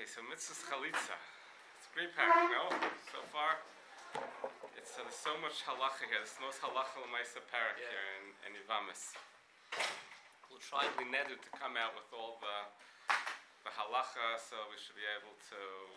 Okay, so mitzvahs chalitza. It's a great parak, no? So far, it's there's so much halacha here. It's the most halacha l'maisa parak here in Yivamis. We'll try to be netted to come out with all the halacha, so we should be able to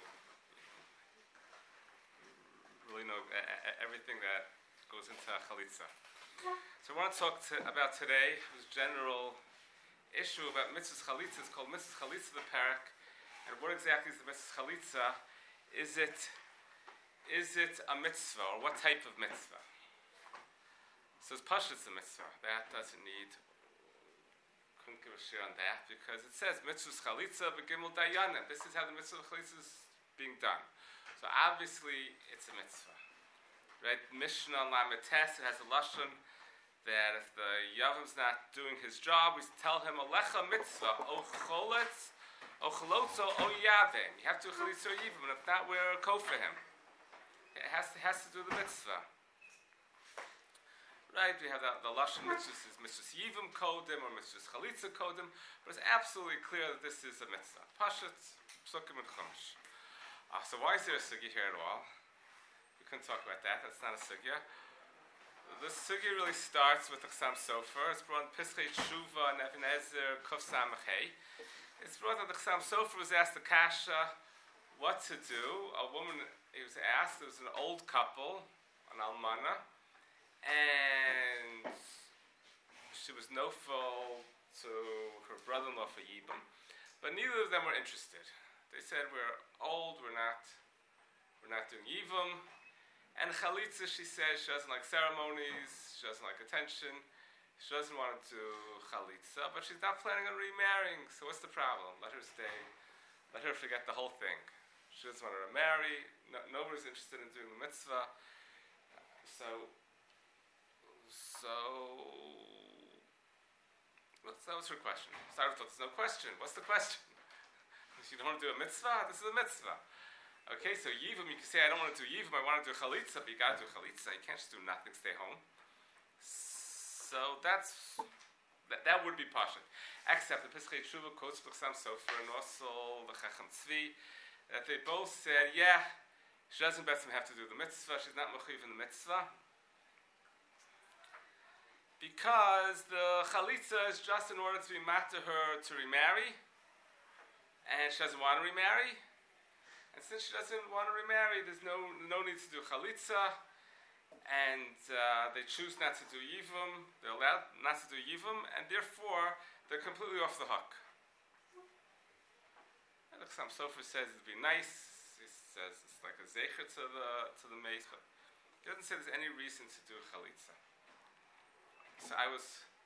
really know everything that goes into chalitza. So I want to talk about today this general issue about mitzvahs chalitza. It's called mitzvahs chalitza, the parak. And what exactly is the mitzvah chalitza? Is it a mitzvah, or what type of mitzvah? So it's pashut's a mitzvah. That doesn't need, couldn't give a share on that, because it says mitzvahs chalitza b'gimel dayanim. This is how the mitzvah chalitza is being done. So obviously it's a mitzvah. Right? Mishnah Lamed Tes, it has a lashon that if the yavim's not doing his job, we tell him alecha mitzvah, o choletz, o cholotzo, o yavim. You have to chalitza or yivim, and if not, we're a ko for him. It has to do the mitzvah. Right? We have the lashon mitzvahs is mitzvahs yivim kodim or mitzvahs chalitza kodim, but it's absolutely clear that this is a mitzvah. Pashat, psukim and chumash. So why is there a sugya here at all? We couldn't talk about that. That's not a sugya. The sugya really starts with the Chassam Sofer. It's brought in Pischei Tshuva and Even Ezer Kuf Samach Hey. It's brought that the Chassam Sofer was asked the kasha what to do. A woman, he was asked, it was an old couple, an almana, and she was nofel to her brother-in-law for yibum, but neither of them were interested. They said, we're old, we're not doing yibum. And chalitza, she says, she doesn't like ceremonies, she doesn't like attention, she doesn't want to do chalitza, but she's not planning on remarrying, so what's the problem? Let her stay, let her forget the whole thing. She doesn't want to remarry, nobody's interested in doing the mitzvah. So that was her question. Sarah thought, there's no question. What's the question? You don't want to do a mitzvah? This is a mitzvah. Okay, so yivum, you can say, I don't want to do yivum, I want to do chalitza, but you got to do chalitza. You can't just do nothing, stay home. So that would be pashut. Except the Pischei Tshuva quotes Chassam Sofer and also the Chacham Tzvi, that they both said, she doesn't have to do the mitzvah, she's not mechuyev in the mitzvah, because the chalitza is just in order to be mat to her to remarry, and she doesn't want to remarry. And since she doesn't want to remarry, there's no need to do chalitza, and they choose not to do yivum. They're allowed not to do yivum, and therefore they're completely off the hook. And the Chassam Sofer says it'd be nice. He says it's like a zecher to the mace, but he doesn't say there's any reason to do chalitza. So I was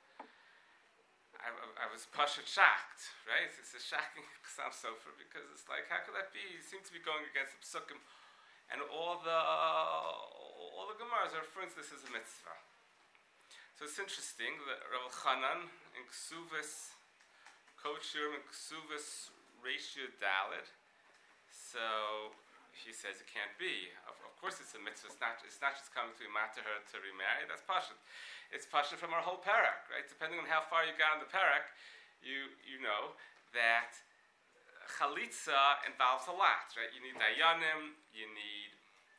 pasha shocked, right? It's a shocking Chassam Sofer, because it's like, how could that be? He seems to be going against the psukim, and all the gemaras are referring to this as a mitzvah. So it's interesting that Rav Chanan in Ksuvis, Kochir in Ksuvis Ratio Daled, so he says it can't be. Of course it's a mitzvah. It's not just coming to be mat to her to remarry. That's pashut. It's pashut from our whole parak, right? Depending on how far you got in the parak, you know that chalitza involves a lot, right? You need dayanim, you need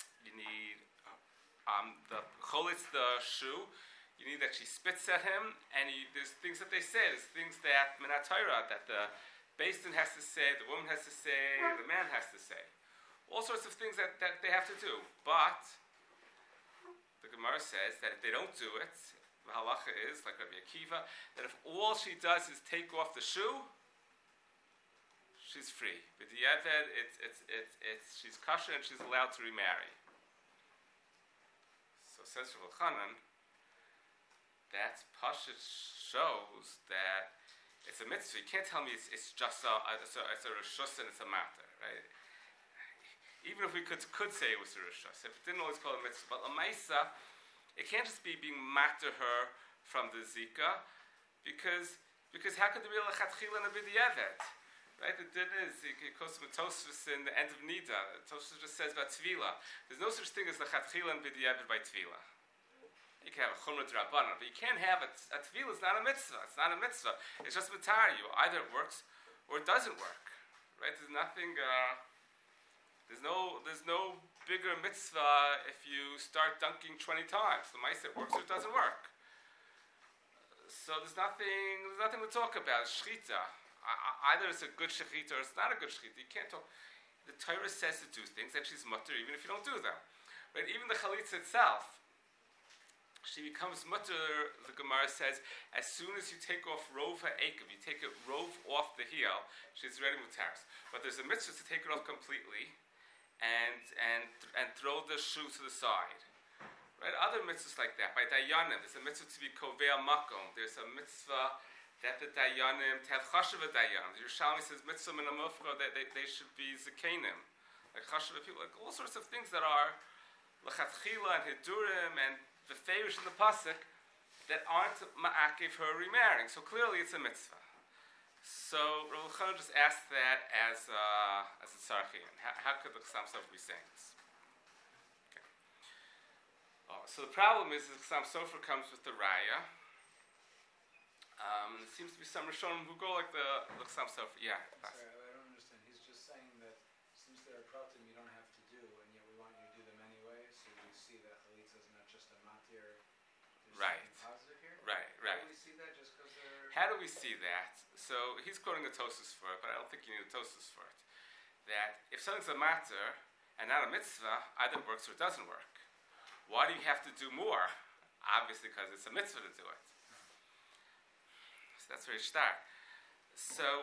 the cholitz, the shoe. You need that she spits at him, and there's things that they say. There's things that minat Torah that the beis din has to say, the woman has to say, the man has to say. All sorts of things that they have to do. But the Gemara says that if they don't do it, the halacha is, like Rabbi Akiva, that if all she does is take off the shoe, she's free. But the Eved, she's kosher and she's allowed to remarry. So says Rav Chanan, that pashut shows that it's a mitzvah. You can't tell me it's just a reshus and it's a matter, right? Even if we could say it was a reshus, if it didn't always call it a mitzvah, but a maisa, it can't just be being mat to her from the zika, because how could there be a lechatchila and a b'di'evet? Right? The din is, it goes to Tosfos in the end of Nida. Tosfos just says about tvila. There's no such thing as lechatchila and b'di'evet by tvila. You can have a chumrah d'rabbanan, but you can't have a tvila. It's not a mitzvah. It's not a mitzvah. It's just matar you. Either it works or it doesn't work. right? There's nothing. There's no bigger mitzvah if you start dunking 20 times. The mice it works or it doesn't work. So there's nothing to talk about. Shechita. Either it's a good shechita or it's not a good shechita. You can't talk. The Torah says to do things, and she's mutter even if you don't do them. Right? Even the chalitza itself, she becomes mutter. The Gemara says, as soon as you take off rov ha'ekev, you take a rov off the heel, she's ready mutaris. But there's a mitzvah to take it off completely and throw the shoe to the side. Right? Other mitzvahs like that. By dayanim, there's a mitzvah to be kovei makom. There's a mitzvah that the dayanim, to have chashuv dayanim. The Yerushalmi says mitzvah min amufra, that they should be zakenim. Like chashuv people, like all sorts of things that are lechatchila and hidurim and the favorites in the pasuk that aren't ma'akev her remarrying. So clearly it's a mitzvah. So Rav Elchanan just asked that as a tzarchian. How could the Chassam Sofer be saying this? Okay. So the problem is the Chassam Sofer comes with the raya. There seems to be some Rishonim who go like the Chassam Sofer. Yeah. Sorry, I don't understand. He's just saying that since they're a pratim you don't have to do, and yet we want you to do them anyway, so you see that chalitza is not just a matir. Right. Positive here? Right. How do we see that just because they're... How do we see that? So he's quoting a Tosfos for it, but I don't think you need a Tosfos for it. That if something's a matter and not a mitzvah, either works or it doesn't work. Why do you have to do more? Obviously because it's a mitzvah to do it. So that's where you start. So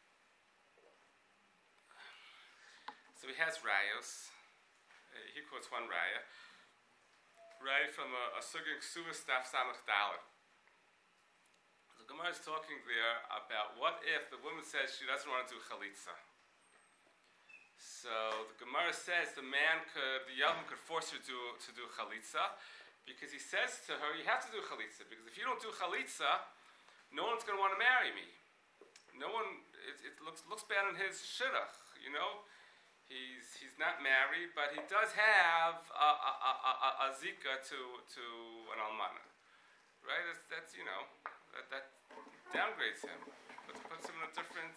he has rayos. He quotes one raya. Raya from a sugin ksuvas daf samach dalet. The Gemara is talking there about what if the woman says she doesn't want to do chalitza. So the Gemara says the Yavam could force her to do chalitza because he says to her, you have to do chalitza because if you don't do chalitza, no one's going to want to marry me. No one. It looks bad on his shidduch. You know, he's not married, but he does have a zika to an almana. Right? That's you know that downgrades him. But puts him in a different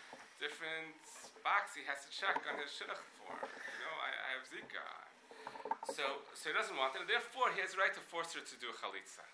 box. He has to check on his shidduch form. You know, I have zika. So he doesn't want it, and therefore he has the right to force her to do a chalitza.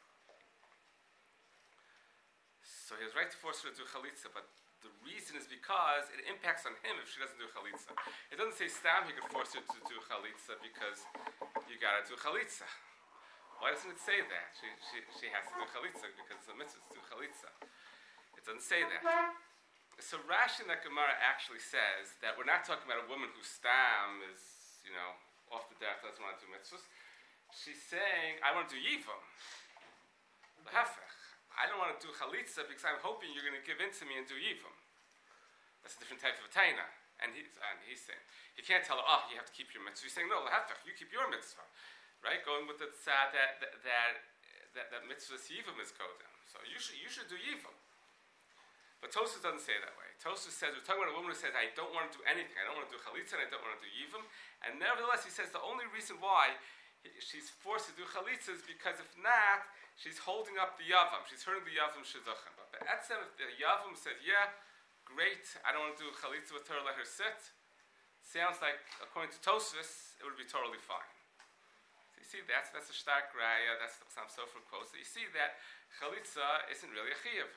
So he has the right to force her to do chalitza, but the reason is because it impacts on him if she doesn't do chalitza. It doesn't say stam he could force her to do chalitza because you gotta do chalitza. Why doesn't it say that? She has to do chalitza because it's a mitzvah to do chalitza. It doesn't say that. So Rashi in that Gemara actually says that we're not talking about a woman whose stam is, you know, off the death, doesn't want to do mitzvahs. She's saying, I want to do yivam. The hefech. I don't want to do chalitza because I'm hoping you're going to give in to me and do yivam. That's a different type of a taina. And he's saying, he can't tell her, oh, you have to keep your mitzvah. He's saying, no, lehefech, you keep your mitzvah. Right? Going with the tzad that mitzvah yivam is kodem. So you should do yivam. But Tosfos doesn't say it that way. Tosfos says, we're talking about a woman who says, I don't want to do anything. I don't want to do chalitza and I don't want to do yivam. And nevertheless, he says the only reason why she's forced to do chalitza is because if not, she's holding up the yavam. She's hurting the yavam shidduchim. But be'etzem, if the yavam says, yeah, great, I don't want to do chalitza with her, let her sit, sounds like, according to Tosfos, it would be totally fine. So you see, that's a stark raya, that's some Sofer quotes. So you see that chalitza isn't really a chiyuv.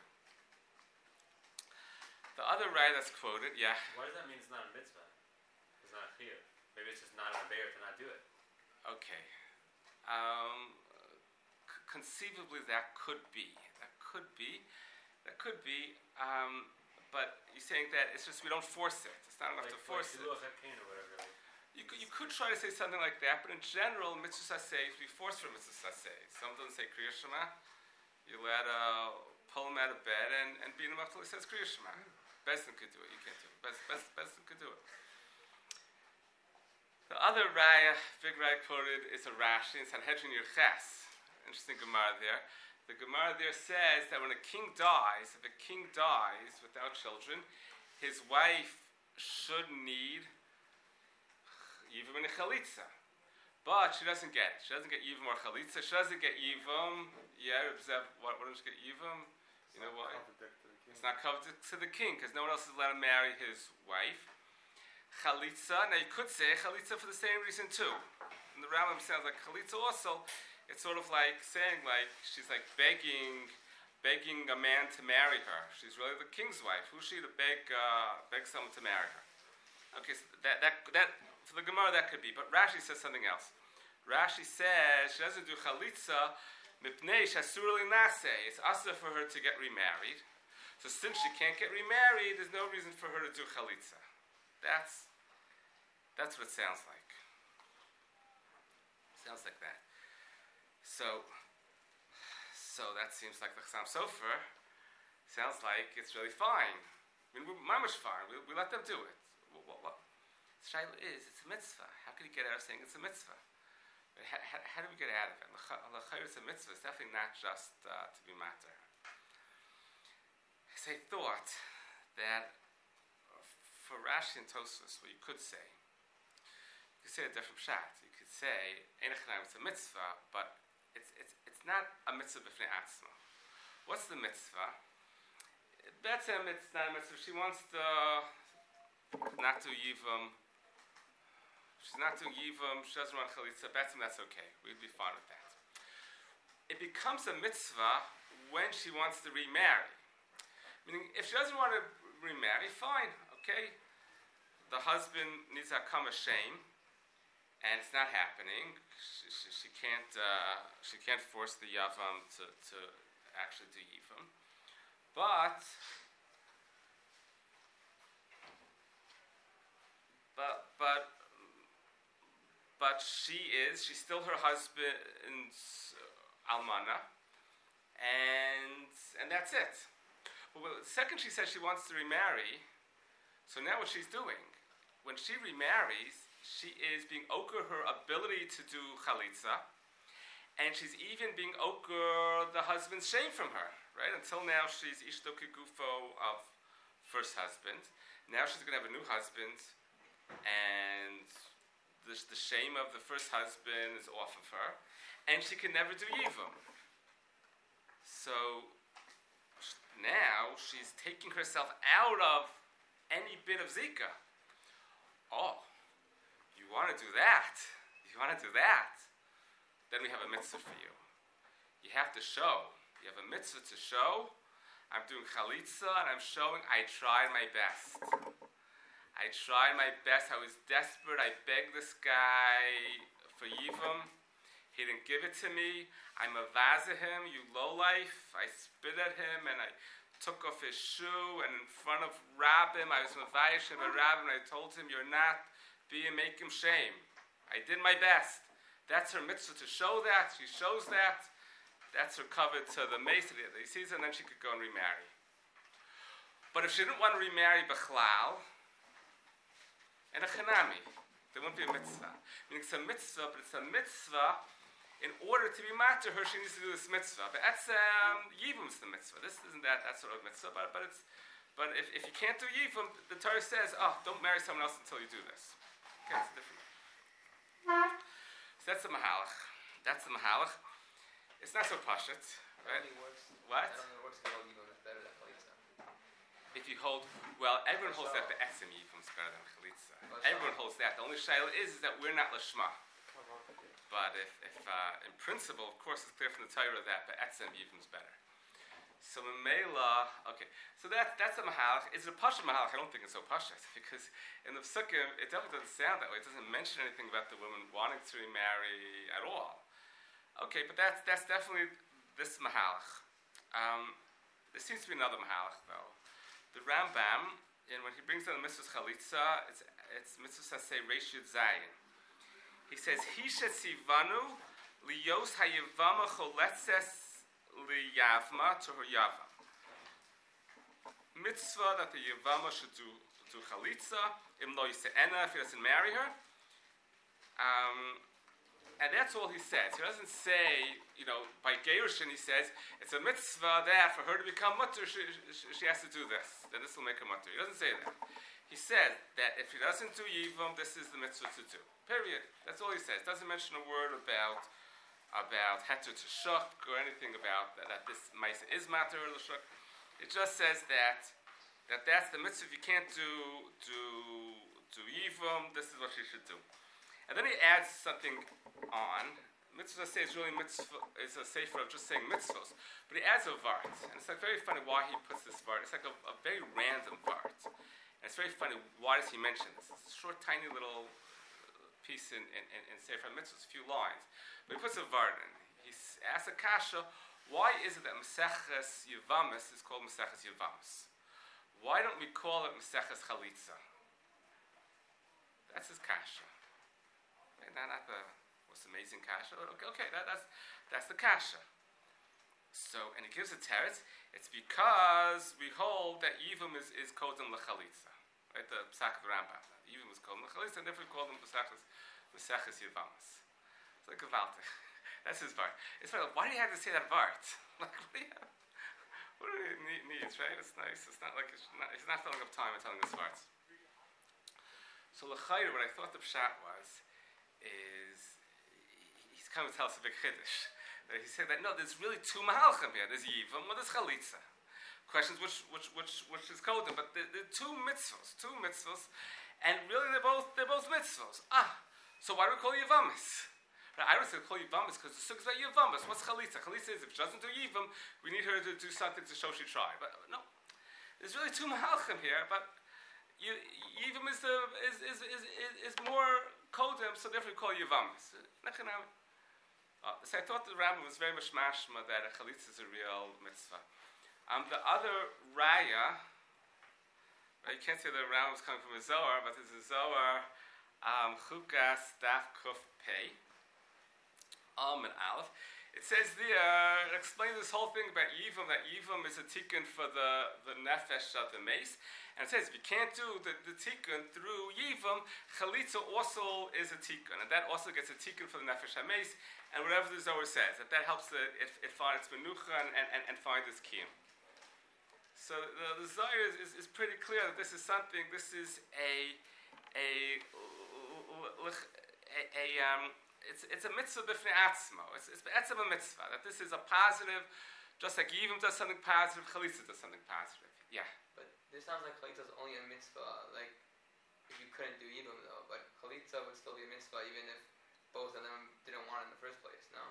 The other raya that's quoted, yeah. Why does that mean it's not a mitzvah? It's not a chiyuv. Maybe it's just not a bear to not do it. Okay. Conceivably, that could be. But you're saying that it's just we don't force it. It's not enough to force it. Or whatever. You could try to say something like that, but in general, mitzvah says we force for mitzvah says. Some doesn't say Kriya Shema. You let pull him out of bed and beat him up till he says Kriya Shema. Bezdin could do it. You can't do it. Bezdin could do it. The other raya, big raya quoted, is a Rashi in Sanhedrin Yerches. Interesting Gemara there. The Gemara there says that when a king dies, if a king dies without children, his wife should need yivam and a chalitza. But she doesn't get it. She doesn't get yivam or chalitza. She doesn't get yivam. Yeah, Reb Zev, why don't she get yivam? You know why? It's not covered to the king because no one else is allowed to marry his wife. Chalitza, now you could say chalitza for the same reason too. And the Rambam sounds like chalitza also. It's sort of like saying like she's like begging a man to marry her. She's really the king's wife. Who's she to beg someone to marry her? Okay, so that for the Gemara that could be. But Rashi says something else. Rashi says she doesn't do chalitza mipnei shasur linase. It's asur for her to get remarried. So since she can't get remarried, there's no reason for her to do chalitza. That's what it sounds like. Sounds like that. So that seems like the Chassam Sofer sounds like it's really fine. I mean, we're mamash fine. We let them do it. What? Shaila is, it's a mitzvah. How can you get out of saying it's a mitzvah? How do we get out of it? L'chayr, it's a mitzvah. It's definitely not just to be matter. So I thought that for Rashi and Tosfos, what you could say a different pshat. You could say, it's a mitzvah, but it's not a mitzvah b'fnei atzma. What's the mitzvah? Betzem, it's not a mitzvah. She wants to not do yivam. She's not doing yivam. She doesn't want chalitza. Betzem, that's okay. We'd be fine with that. It becomes a mitzvah when she wants to remarry. Meaning, if she doesn't want to remarry, fine, okay. The husband needs to come a shame, and it's not happening. She can't force the yavam to actually do yivam. But she's still her husband's almana, and that's it. But the second she says she wants to remarry, so now what she's doing, when she remarries, she is being oker her ability to do chalitza, and she's even being oker the husband's shame from her, right? Until now she's ishto kigufo of first husband. Now she's going to have a new husband, and the shame of the first husband is off of her, and she can never do yivam. So now she's taking herself out of any bit of zika. Oh, you want to do that? You want to do that? Then we have a mitzvah for you. You have to show. You have a mitzvah to show. I'm doing chalitza and I'm showing I tried my best. I tried my best. I was desperate. I begged this guy for yivam. He didn't give it to me. I mavaza him, you lowlife. I spit at him and I took off his shoe, and in front of Rabbim, I was mavayish him at Rabbim, and I told him, you're not being make him shame. I did my best. That's her mitzvah to show that. She shows that. That's her cover to the mace that he sees, and then she could go and remarry. But if she didn't want to remarry Bechlal, and a chanami, there wouldn't be a mitzvah. Meaning it's a mitzvah, but it's a mitzvah. In order to be matter her, she needs to do this mitzvah. But that's yivum's the mitzvah. This isn't that sort of mitzvah. But if you can't do yivum, the Torah says, don't marry someone else until you do this. Okay, it's different. So that's the mahalach. That's the mahalach. It's not so pashut, right? What? That only works because all yivum is better than chalitza. If you hold, everyone holds that the etzem yivum is better than chalitza. Everyone holds that. The only shaila is that we're not lashma. But if in principle, of course, it's clear from the Torah that the etzem yivum is better. So Mela, okay. So that's a mahalach. Is it a pashut mahalach? I don't think it's so pashut because in the psukim it definitely doesn't sound that way. It doesn't mention anything about the woman wanting to remarry at all. Okay, but that's definitely this mahalach. There seems to be another mahalach though. The Rambam, and when he brings down the mitzvahs chalitza, it's mitzvahs say Reish Yud Zayin. He says, Hisha Sivanu liyos hayavama choletzes liyavma to her yavam. Mitzvah that the yavama should do chalitza, im lo yise'ena, if he doesn't marry her. And that's all he says. He doesn't say, by Gerushin he says, it's a mitzvah that for her to become mutter, she has to do this. Then this will make her mutter. He doesn't say that. He said that if he doesn't do yivam, this is the mitzvah to do. Period. That's all he says. Doesn't mention a word about heter to shuk or anything about that this mice is matter or shuk. It just says that's the mitzvah. If you can't do Yivam, this is what you should do. And then he adds something on. Mitzvah says really mitzvah is a sefer of just saying mitzvahs, but he adds a vart, and it's like very funny why he puts this vart. It's like a very random vart, and it's very funny. Why does he mention this? It's a short, tiny little piece in sefer mitzvahs, a few lines, but he puts a vart in. He asks a kasha, why is it that Maseches Yevamis is called Maseches Yevamis? Why don't we call it Maseches Chalitza? That's his kasha. Not the most amazing kasha. Okay, that's the kasha. So, and he gives a teretz. It's because we hold that Yivam is kodem l'chalitza. Right, the Psak of the Rambam. Yivam is kodem l'chalitza, and therefore we call them Maseches Yevamis. It's like a Valtich. That's his vart. It's like, why do you have to say that vart? Like, what do you need, right? It's nice. It's not like he's not filling up time and telling us varts. So l'chayr, what I thought the pshat was, is he's coming to tell us a big chiddush. He said that no, there's really two mahalchim here. There's Yivam, one is Chalitza. Questions which is kodem, but there are two mitzvos, and really they're both mitzvos. So why do we call Yivamis? Right, I would say call Yivamis because the sukkah is about Yivamis. What's Chalitza? Chalitza is if she doesn't do Yivam, we need her to do something to show she tried. But no, there's really two mahalchim here, but Yivam is more kodem, so therefore we call Yivamis. So I thought the Rambam was very much mashma that a chalitza is a real mitzvah. The other raya, right, you can't say the Rambam was coming from a Zohar, but there's a Zohar, Chukas Daf Kuf Pei, and Aleph. It says there, it explains this whole thing about Yivam, that Yivam is a tikkun for the nefesh of the mace. And it says if you can't do the tikkun through Yivam, Chalitza also is a tikkun. And that also gets a tikkun for the nefesh ha-mace. And whatever the Zohar says, that helps it find its menucha and find its kiyum. So the Zohar is pretty clear that this is something, this is it's a mitzvah b'fnei atzmo. It's a mitzvah. That this is a positive, just like Yivam does something positive, Chalitza does something positive. Yeah. But this sounds like Chalitza is only a mitzvah, like if you couldn't do Yivam though. But Chalitza would still be a mitzvah even if both of them didn't want it in the first place. No.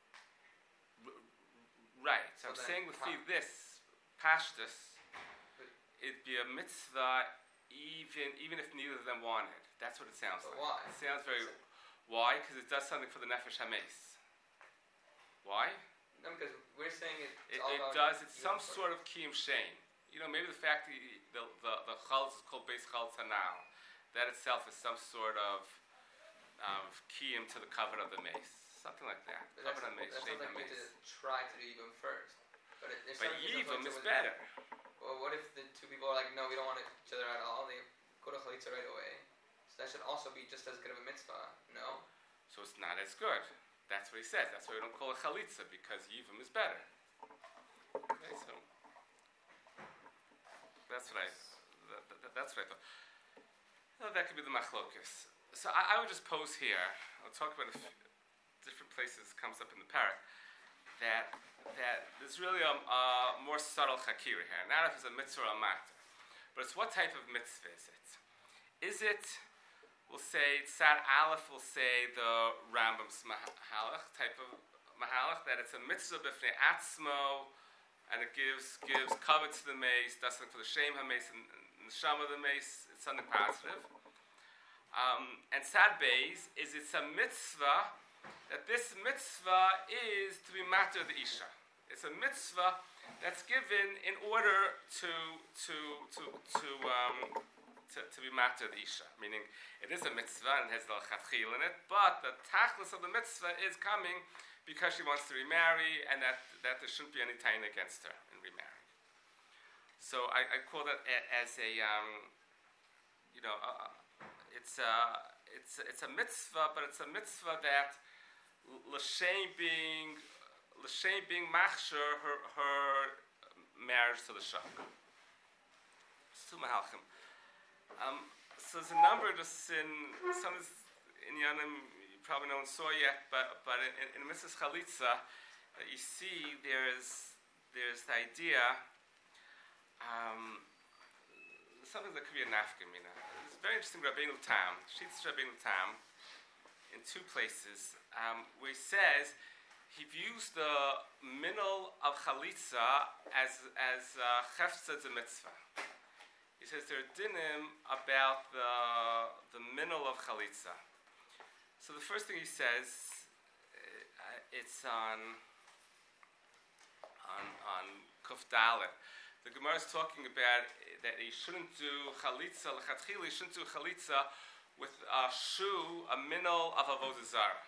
Right. So I'm saying with this pashtus, it'd be a mitzvah even if neither of them wanted. That's what it sounds like. Why? It sounds very. Why? Because it does something for the nefesh ha-mace. Why? No, because we're saying it does. It's some sort of kiyum shame. You know, maybe the fact that the chalz is called beis chalz hanal, that itself is some sort of kiyum to the cover of the mace, something like that. But cover of the mace, that sounds like we have to try to do Yivam first. But Yivam is better. Well, what if the two people are like, no, we don't want each other at all? They go to Chalitza right away. That should also be just as good of a mitzvah, no? So it's not as good. That's what he says. That's why we don't call it chalitza, because Yivam is better. Okay, so that's what I thought. No, that could be the machlokus. So I would just pose here. I'll talk about a few different places. Comes up in the parak that there's really a more subtle chakira here. Not if it's a mitzvah or a matter, but it's what type of mitzvah is it? Is it? We'll say, Tzad Aleph will say the Rambam's Mahalach, type of Mahalach, that it's a mitzvah b'fnei atzmo, and it gives cover to the mace, does something for the shem ha-mace and the sham of the mace, it's something positive. And Tzad Beis is it's a mitzvah, that this mitzvah is to be matter the Isha. It's a mitzvah that's given in order to be matter the Isha, meaning it is a mitzvah and it has the chatchil in it, but the tachlis of the mitzvah is coming because she wants to remarry, and that there shouldn't be any time against her in remarrying. So I call that as a it's a mitzvah, but it's a mitzvah that l'shem being machshir her marriage to the shach. It's two mahalchim. So there's a number just some in Yanim you probably no one saw yet, but in Mrs. Chalitza, you see there's the idea something that could be a nafkamina. It's very interesting. Rabbeinu Tam, Shitz Rabbeinu Tam, in two places, where he says he views the minol of chalitza as chefza de mitzvah. He says there are dinim about the minol of chalitza. So the first thing he says, it's on Kuf Dalet. The Gemara is talking about that he shouldn't do chalitza, l'chatchila, he shouldn't do chalitza with a shoe, a minol of avodah zarah.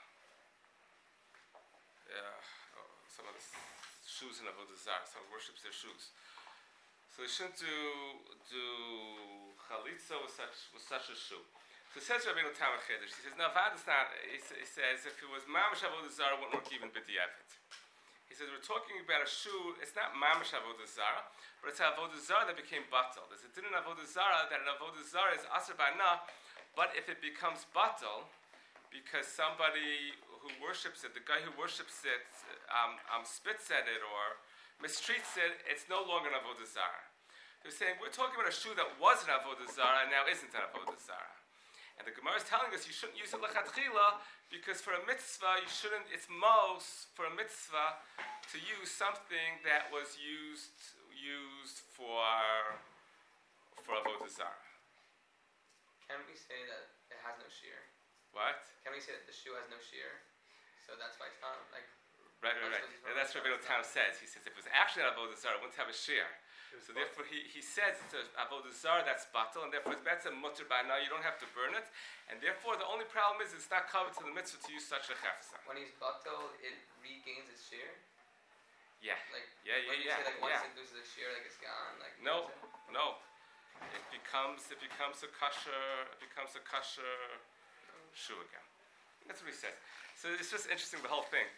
Some of the shoes in avodah zarah, some worships their shoes. So they shouldn't do chalitza with such a shoe. So it says Rabbeinu Tam Chiddush. He says, no, it's not. He says if it was mamash avodah zarah, it wouldn't work even b'diavad. He says we're talking about a shoe. It's not mamash avodah zarah, but it's avodah zarah that became batal. There's a din in avodah zarah that an avodah zarah is aser b'ana, but if it becomes batal, because somebody who worships it, the guy who worships it, spits at it or mistreats it, it's no longer an avodah zarah. They're saying we're talking about a shoe that was an avodah zarah and now isn't an avodah zarah. And the Gemara is telling us you shouldn't use it lechatchila because for a mitzvah you shouldn't. It's most for a mitzvah to use something that was used for avodah zarah. Can we say that it has no shear? What? Can we say that the shoe has no shear? So that's why it's not like. Right. And that's what Rabbeinu Tam says. He says if it was actually an avodah zarah, it wouldn't have a shear. So therefore he says it's an avodah zarah that's batal, and therefore it's better mutter by now. You don't have to burn it, and therefore the only problem is it's not covered to the mitzvah to use such a chefza. When he's batal, it regains its shear. Yeah. Like Yeah. when you say like once it loses its shear, like it's gone. Like No. It becomes a kosher shoe again. That's what he says. So it's just interesting, the whole thing.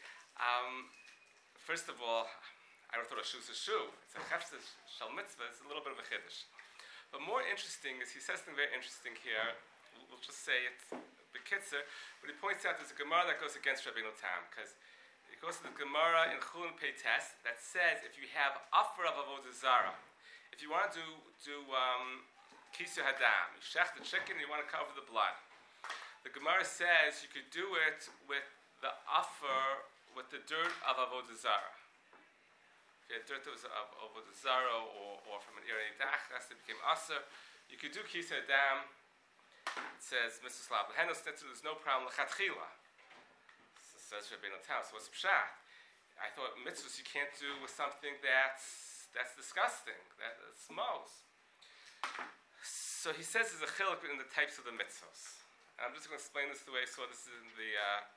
First of all, I don't thought a shoe's a shoe. It's a chefza shal mitzvah. It's a little bit of a chiddush. But more interesting is he says something very interesting here. We'll just say it b'kitzer, but he points out there's a Gemara that goes against Rabbeinu Tam, because it goes to the Gemara in Chulin Pei Tes that says if you have offer of avodah zarah, if you want to do kisur hadam, you shech the chicken and you want to cover the blood, the Gemara says you could do it with the offer, with the dirt of avodah zarah. If you had dirt that was of avodah zarah or from an irei dachas that became aser, you could do kisur hadam. It says Mr. Slav Lehenos Netzer, there's no problem lechatchila. Says Rabbeinu Tam. So what's pshat? I thought mitzvahs you can't do with something that's disgusting, that smells. So he says there's a chiluk in the types of the mitzvahs. And I'm just going to explain this the way I saw this in the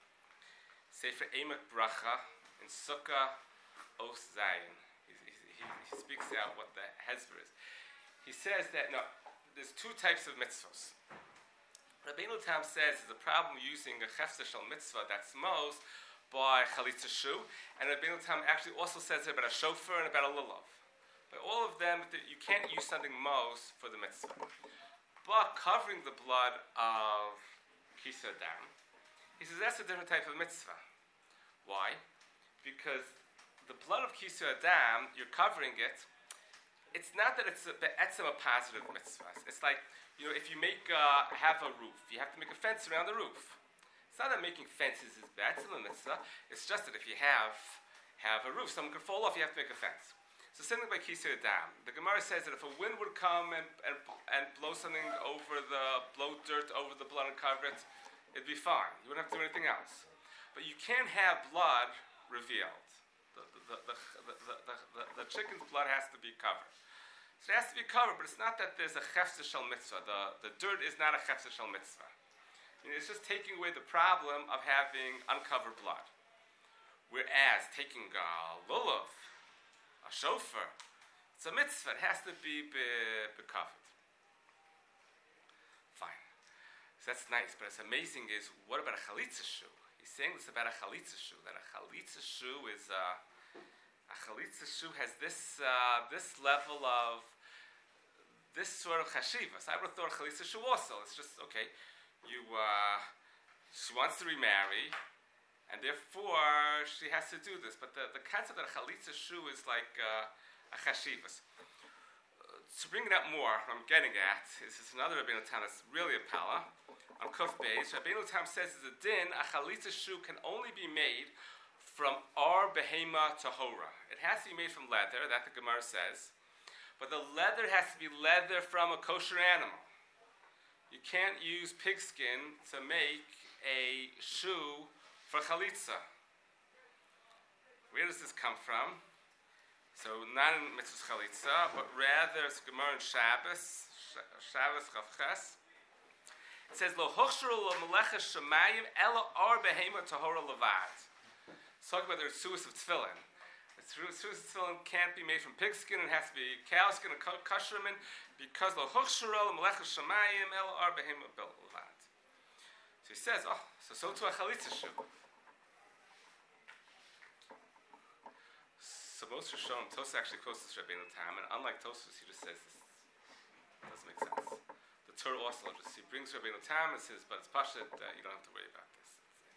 Sefer Emek Bracha in Sukkah Os Zayin. He speaks out what the hezber is. He says that there's two types of mitzvahs. Rabbeinu Tam says there's a problem using a chefza shel mitzvah that's most by chalitza shoe, and Rabbeinu Tam actually also says it about a shofar and about a lulav. By all of them, you can't use something most for the mitzvah. But covering the blood of kisur hadam, he says that's a different type of mitzvah. Why? Because the blood of kisur hadam, you're covering it. It's not that it's a positive mitzvah. It's like, if you have a roof, you have to make a fence around the roof. It's not that making fences is bad, it's a mitzvah. It's just that if you have a roof, someone could fall off, you have to make a fence. So something by kisur hadam. The Gemara says that if a wind would come and blow blow dirt over the blood and cover it, it'd be fine. You wouldn't have to do anything else. But you can't have blood revealed. The chicken's blood has to be covered. So it has to be covered, but it's not that there's a chefza shel mitzvah. The dirt is not a chefza shel mitzvah. It's just taking away the problem of having uncovered blood. Whereas taking a lulav, a shofar, it's a mitzvah. It has to be covered. Fine. So that's nice, but it's amazing is, what about a chalitza shoe? He's saying this about a chalitza shoe, that a chalitza shoe is a chalitza shoe has this level of this sort of chashivas. I would have thought a chalitza shoe also. It's just okay. She wants to remarry, and therefore she has to do this. But the concept of a chalitza shoe is like a chashivas. to bring it out more, what I'm getting at is this another Rabbeinu Tam that's really a pala. On Kuf Beis, Rabbeinu Tam says as a din, a chalitza shoe can only be made from ar behema tahora. It has to be made from leather, that the Gemara says, but the leather has to be leather from a kosher animal. You can't use pigskin to make a shoe for chalitza. Where does this come from? So not in mitzvah chalitza, but rather it's Gemara in Shabbos Chavches. It says lo hochshru lo meleches shemayim elo ar behema tahora levad. It's talking about the Ritzuos of tefillin. The Ritzuos of tefillin can't be made from pigskin; it has to be cow skin or kasherman, because lo hochshru lo meleches shemayim elo ar behema levad. So he says, so to a chalitza shoe. So most Rishonim, Tosfos actually quotes this Rabbeinu Tam, and unlike Tosfos, he just says this doesn't make sense. The Torah also he brings Rabbeinu Tam and says, but it's pashut, you don't have to worry about this.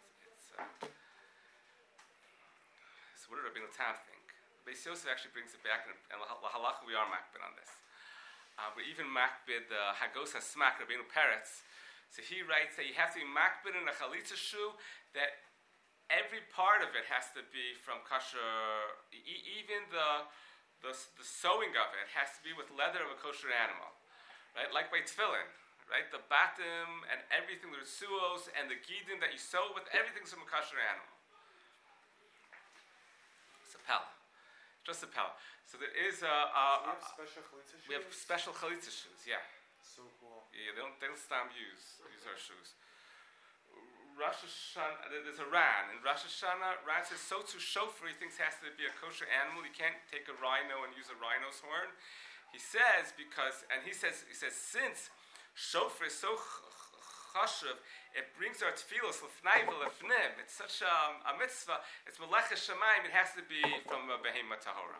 So what did Rabbeinu Tam think? Beis Yosef actually brings it back, and lahalacha we are makbid on this. But even makbid the Hagos Hasmak Rabbeinu Peretz, so he writes that you have to be makbid in a chalitza shoe that every part of it has to be from kosher. Even the sewing of it has to be with leather of a kosher animal, right? Like by tefillin, right? The batim and everything, the Ritzuos and the gidim that you sew with, everything's from a kosher animal. It's a pella, just a pella. So there is Do you have special chalitza shoes? we have special chalitza shoes, yeah. So cool. Yeah, they don't use our shoes. Rosh Hashanah, there's a Ran. In Rosh Hashanah, Ran says, so to shofar, he thinks has to be a kosher animal. You can't take a rhino and use a rhino's horn. He says, since shofar is so chashuv, it brings our tefillos l'fnai v'lefnim. It's such a mitzvah. It's meleches shemayim. It has to be from a behema tahora.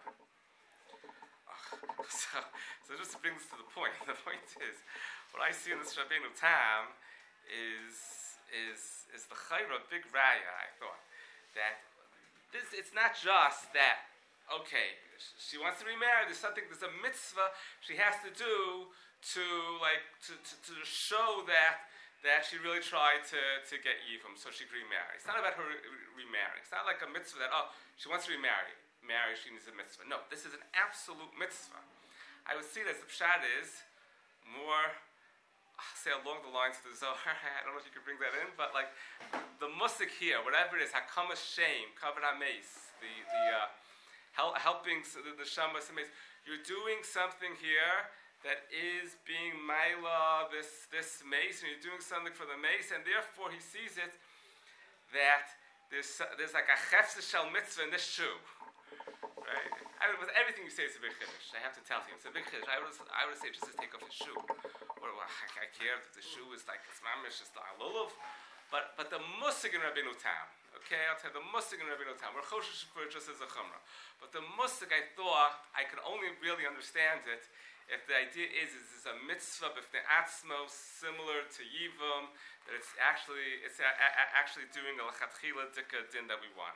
So just to bring this to the point. The point is, what I see in this Rabbeinu Tam is the chayra, big raya, I thought, that it's not just that, okay, she wants to remarry, there's a mitzvah she has to do to show that she really tried to get Yibum, so she could remarry. It's not about her remarrying. It's not like a mitzvah that, she wants to remarry, she needs a mitzvah. No, this is an absolute mitzvah. I would see that the pshat is more, say along the lines of the Zohar, I don't know if you could bring that in, but like the musik here, whatever it is, hakamas shame, kavod hameis, helping the shamas hameis, you're doing something here that is being maila this mace, and you're doing something for the mace, and therefore he sees it that there's like a chefse shel mitzvah in this shoe. Right? With everything you say, it's a big chiddush. I have to tell you, it's a big chiddush. I would say just to take off his shoe. Or I care if the shoe is like it's mamish, it's the alulav. But the musig in Rabbeinu Tam, okay, I'll tell you the musig in Rabbeinu Tam. We're choshesh for it just as a chumrah. But the musig, I thought I could only really understand it if the idea is a mitzvah b'fnei atzmo similar to Yibum, that it's actually doing a lechatchila dika din that we want.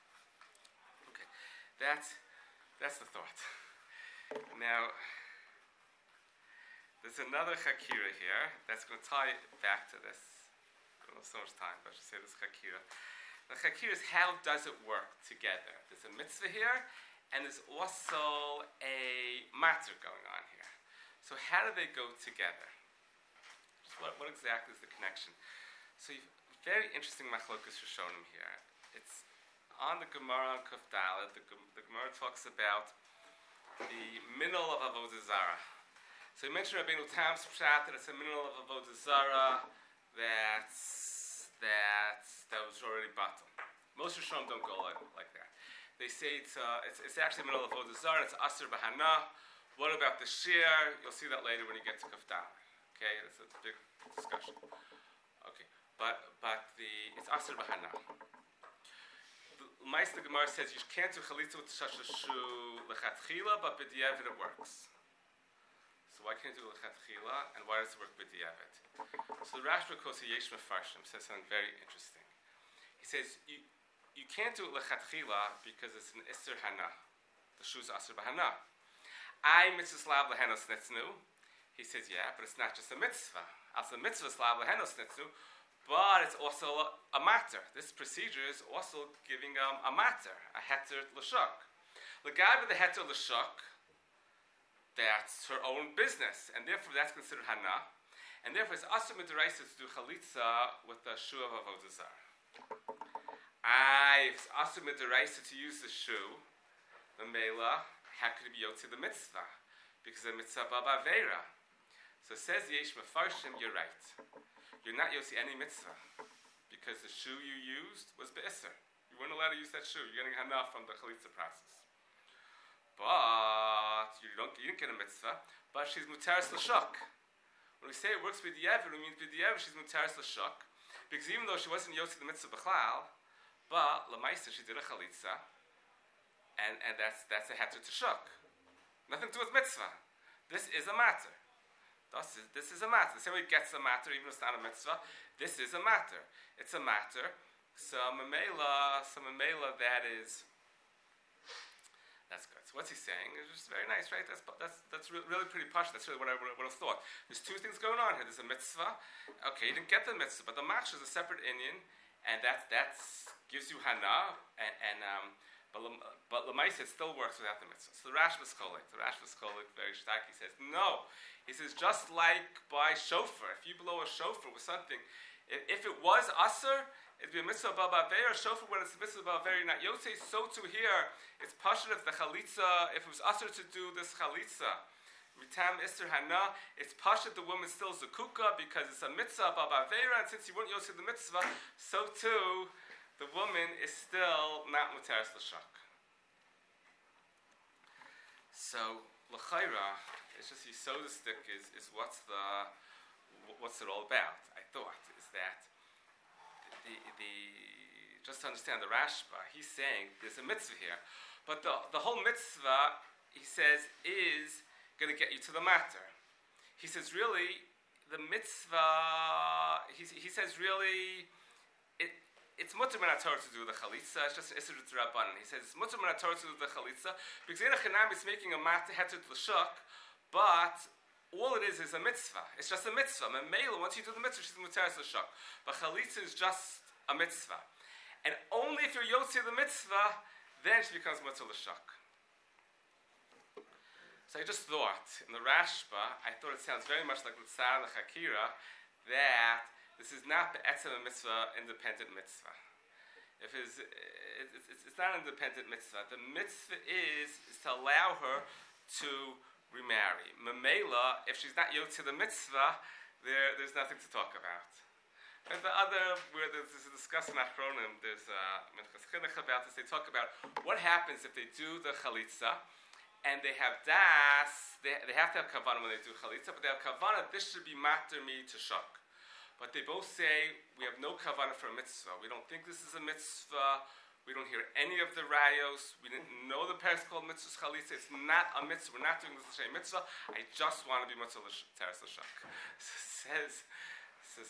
That's the thought. Now, there's another chakira here that's going to tie it back to this. I don't have so much time, but I should say this chakira. The chakira is how does it work together? There's a mitzvah here, and there's also a matzah going on here. So how do they go together? What exactly is the connection? So very interesting machlokus Rishonim here. It's on the Gemara on Kuf Dalet, the Gemara talks about the minol of Avodah Zarah. So he mentioned Rabbeinu Tam's pshat that it's a minol of Avodah Zarah that was already batal. Most Rishonim don't go like that. They say it's actually minol of Avodah Zarah. It's aser b'hana. What about the shir? You'll see that later when you get to Kuf Dalet. Okay, it's a big discussion. Okay, but it's aser b'hana. The Gemara says you can't do chalitza with such a shoe lechatchila, but b'diavad it works. So why can't you do lechatchila, and why does it work b'diavad? So the Rashba quotes Yesh Mefarshim says something very interesting. He says you can't do it lechatchila because it's an iser hana. The shoe's aser b'hana. I mitzvah slav lehenos nitznu. He says, yeah, but it's not just a mitzvah. Also, mitzvah slav lehenos nitznu, but it's also a matter. This procedure is also giving a matter, a heter l'shuk. The guy with the heter l'shuk, that's her own business, and therefore that's considered hana, and therefore it's asur mid'oraisa to do chalitza with the shoe of avodah zarah. It's asur mid'oraisa to use the shoe, the mela, how could it be yotze the mitzvah? Because the mitzvah ba'avera. So says Yesh Mefarshim, you're right. You're not yotze any mitzvah, because the shoe you used was be'isr. You weren't allowed to use that shoe. You're getting hana from the chalitza process. But you didn't get a mitzvah, but she's mutaris l'shuk. When we say it works b'di'ever, it means b'di'ever she's mutaris l'shuk, because even though she wasn't yotze the mitzvah b'chlal, but l'maisa she did a chalitza, and that's a heter to shuk. Nothing to do with mitzvah. This is a matter. This is a matter. The same way it gets a matter, even if it's not a mitzvah, this is a matter. It's a matter. So memela that is. That's good. So what's he saying? It's just very nice, right? That's really pretty posh. That's really what I would have thought. There's two things going on here. There's a mitzvah. Okay, you didn't get the mitzvah, but the match is a separate inyan, and that gives you hana, but l'maisa it still works without the mitzvah. So the Rashba Skolik very stark. He says no. He says just like by shofar, if you blow a shofar with something, if it was asur, it'd be a mitzvah ba'avera. Shofar when it's a mitzvah ba'avera, not yotze. So too here, it's pashut if the chalitza, if it was asur to do this chalitza, mitam iser hana, it's pashut the woman still zakuka because it's a mitzvah ba'avera, and since you weren't yotze the mitzvah, so too the woman is still not mutaris l'shuk. So l'chayra, it's just you so the stick is what's it all about? I thought is that the just to understand the Rashba, he's saying there's a mitzvah here, but the whole mitzvah he says is going to get you to the matter. He says really the mitzvah. He says really. It's mutter min HaTorah to do the chalitza. It's just an isur d'Rabbanan. He says it's mutter min HaTorah to do the chalitza because in a chinam it's making a mat heter l'shuk, but all it is a mitzvah. It's just a mitzvah. Memela, once you do the mitzvah, she's mutaris l'shuk. But chalitza is just a mitzvah, and only if you're yotze the mitzvah, then she becomes mutter l'shuk. So I just thought in the Rashba, I thought it sounds very much like l'tzar l'chakira that. This is not be'etzem a mitzvah, independent mitzvah. It's not an independent mitzvah. The mitzvah is to allow her to remarry. Memela, if she's not yotze the mitzvah, there's nothing to talk about. And the other, where there's a discussion in Achronim, there's Minchas Chinuch about this. They talk about what happens if they do the chalitza, and they have das. They have to have kavanah when they do chalitza, but they have kavanah. This should be matter me to shuk. But they both say, we have no kavanah for a mitzvah. We don't think this is a mitzvah. We don't hear any of the rayos. We didn't know the parents called mitzvah chalitza. It's not a mitzvah. We're not doing this l'shem mitzvah. I just want to be mitzvah teres l'shuk. So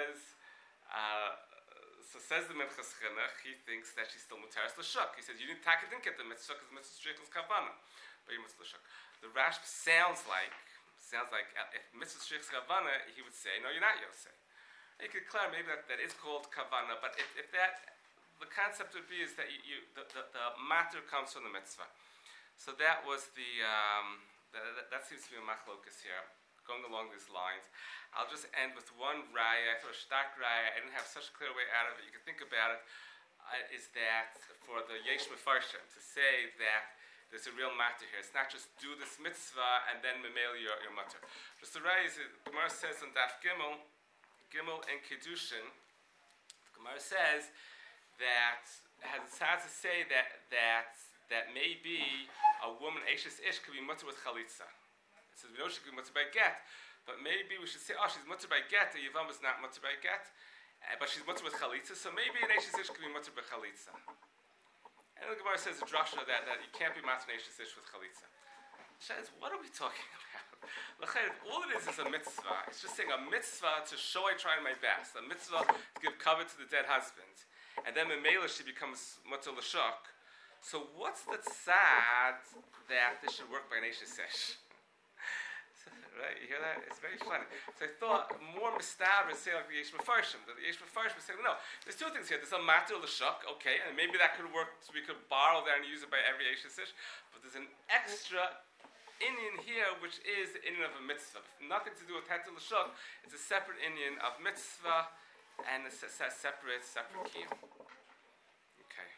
says the Minchas Chinuch, he thinks that she's still teres l'shuk. He says, you didn't get the mitzvah because the mitzvah sheikh's kavanah. But you're mitzvah l'shuk. The Rashba sounds like if mitzvah sheikh's kavanah, he would say, no, you're not Yosef. You could declare maybe that is called kavana, but if that, the concept would be is that the matter comes from the mitzvah. So that was that seems to be a machlokas here, going along these lines. I'll just end with one raya. I thought a stark raya. I didn't have such a clear way out of it. You can think about it. Is that for the yesh mefarshim to say that there's a real matter here? It's not just do this mitzvah and then memel your matter. Just the raya is Gemara says on Daf Gimel and Kiddushin, the Gemara says that has to say that maybe a woman Eishes Ish could be mutter with chalitza. It says we know she could be mutter by get, but maybe we should say, she's mutter by get. The Yavam is not mutter by get, but she's mutter with chalitza. So maybe an Eishes Ish could be mutter by chalitza. And the Gemara says a drasha that you can't be mutter an Eishes Ish with chalitza. Says, what are we talking about? All it is a mitzvah. It's just saying a mitzvah to show I tried my best. A mitzvah to give cover to the dead husband. And then Memela she becomes mutter l'shuk. So what's the tzad that this should work by an Eish Sesh? Right, you hear that? It's very funny. So I thought more Mistav would say like the Yesh Mefarshim. The Yesh Mefarshim would say, no, there's two things here. There's a Matur L'Shuk, okay, and maybe that could work, so we could borrow that and use it by every Yesh Sesh, but there's an extra Inyan here, which is the Inyan of a mitzvah. Nothing to do with Heter L'Shuk. It's a separate Inyan of mitzvah, and it's a separate kiyum. Okay.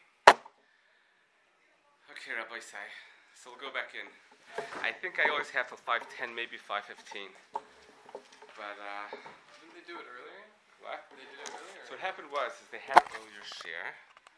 Okay, Rabbi Say. So we'll go back in. I think I always have till 5:10, maybe 5:15. But Didn't they do it earlier? what? They did it earlier? So what happened was, is they had earlier share.